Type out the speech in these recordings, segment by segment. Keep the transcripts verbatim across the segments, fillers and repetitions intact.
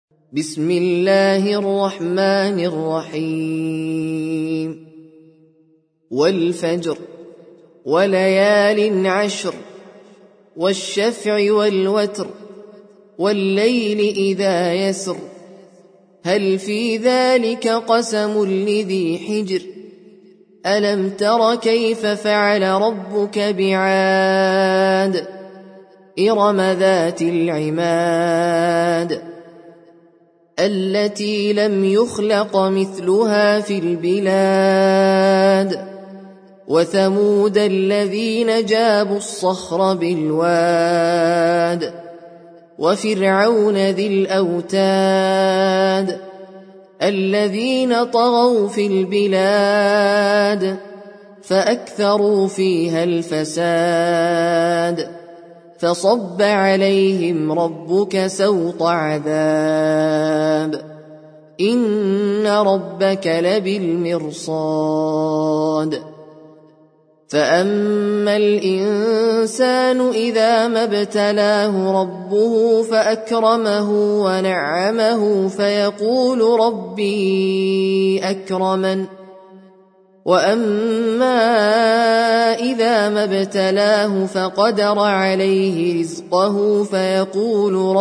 بسم الله الرحمن الرحيم والفجر وليال عشر والشفع والوتر والليل إذا يسر هل في ذلك قسم لذي حجر ألم تر كيف فعل ربك بعاد إرم ذات العماد التي لم يخلق مثلها في البلاد وثمود الذين جابوا الصخر بالواد وفرعون ذي الأوتاد الذين طغوا في البلاد فأكثروا فيها الفساد فصب عليهم ربك سوط عذاب إن ربك لبالمرصاد فأما الإنسان إذا ما ابتلاه ربه فأكرمه ونعمه فيقول ربي أكرمن وأما إذا ما ابتلاه فقدر عليه رزقه فيقول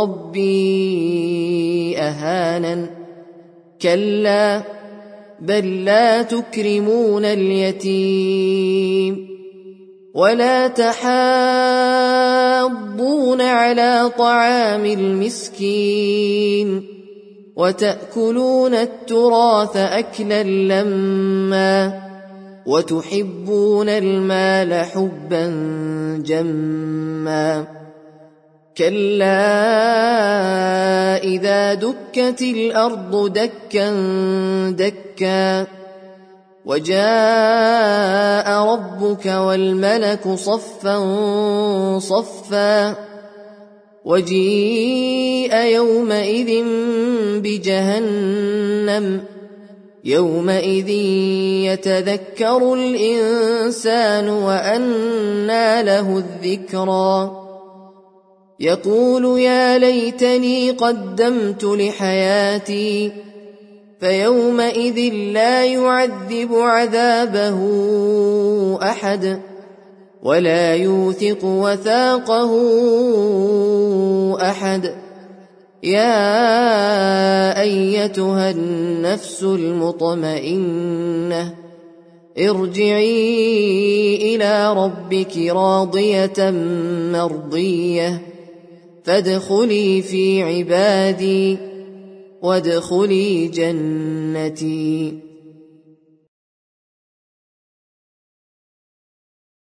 ربي أهانن كلا بل لا تكرمون اليتيم ولا تحاضون على طعام المسكين وتأكلون التراث أكلا لما وتحبون المال حبا جما كلا إذا دكت الأرض دكا دكا وجاء ربك والملك صفا صفا وجيء يومئذ بجهنم يومئذ يتذكر الإنسان وأنى له الذكرى يقول يا ليتني قدمت لحياتي فيومئذ لا يعذب عذابه أحد ولا يوثق وثاقه أحد يا أيتها النفس المطمئنة ارجعي إلى ربك راضية مرضية فادخلي في عبادي وادخلي جنتي.